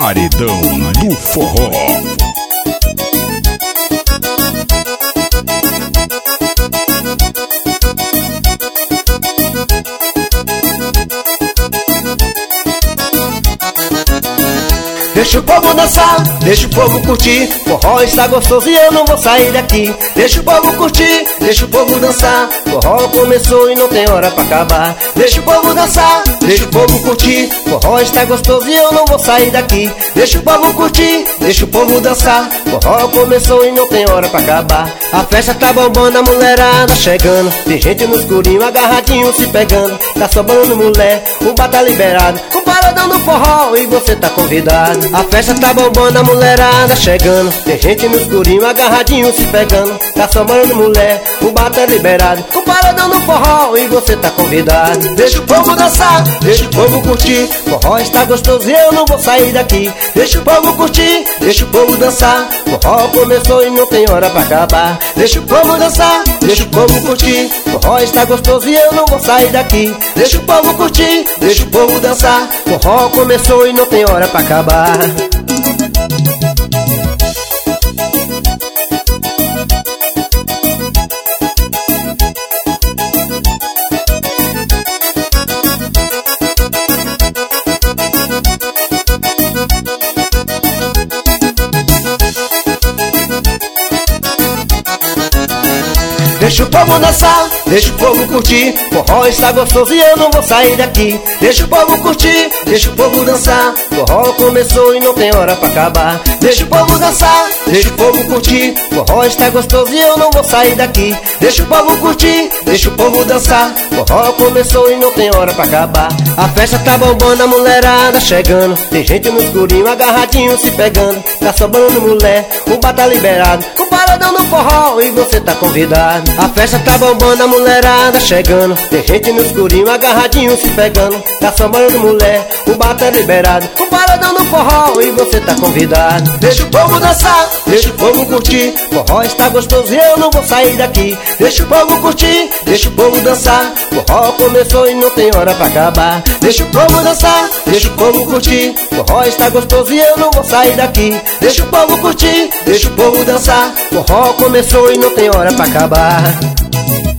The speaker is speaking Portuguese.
Paredão do Forró. Deixa o povo dançar, deixa o povo curtir. Forró está gostoso e eu não vou sair daqui. Deixa o povo curtir, deixa o povo dançar. Forró começou e não tem hora pra acabar. Deixa o povo dançar, deixa o povo curtir. Forró está gostoso e eu não vou sair daqui. Deixa o povo curtir, deixa o povo dançar. Forró começou e não tem hora pra acabar. A festa tá bombando, a mulherada chegando. Tem gente no escurinho, agarradinho se pegando. Tá sobrando mulher, o bar tá liberado. O paredão do forró e você tá convidado. A festa tá bombando, a mulherada chegando. Tem gente no escurinho, agarradinho se pegando. Tá sobrando mulher, o bar tá liberado. O paredão do forró e você tá convidado. Deixa o povo dançar, deixa o povo curtir. Forró está gostoso e eu não vou sair daqui. Deixa o povo curtir, deixa o povo dançar. Forró começou e não tem hora pra acabar. Deixa o povo dançar, deixa o povo curtir. Forró está gostoso e eu não vou sair daqui. Deixa o povo curtir, deixa o povo dançar. Forró começou e não tem hora pra acabar. Deixa o povo dançar, deixa o povo curtir. Forró está gostoso e eu não vou sair daqui. Deixa o povo curtir, deixa o povo dançar. Forró começou e não tem hora pra acabar. Deixa o povo dançar, deixa o povo curtir. Forró está gostoso e eu não vou sair daqui. Deixa o povo curtir, deixa o povo dançar. Forró começou e não tem hora pra acabar. A festa tá bombando, a mulherada chegando. Tem gente no escurinho, agarradinho se pegando. Tá sobrando mulher, o bar tá liberado. O paredão no forró e você tá convidado. A festa tá bombando, a mulherada chegando. Tem gente no escurinho, agarradinho se pegando. Tá sobrando mulher, o bar tá liberado. O paredão no forró e você tá convidado. Deixa o povo dançar, deixa o povo curtir. Forró está gostoso e eu não vou sair daqui. Deixa o povo curtir, deixa o povo dançar. Forró começou e não tem hora pra acabar. Deixa o povo dançar, deixa o povo curtir. Forró está gostoso e eu não vou sair daqui. Deixa o povo curtir, deixa o povo dançar. Forró começou e não tem hora pra acabar.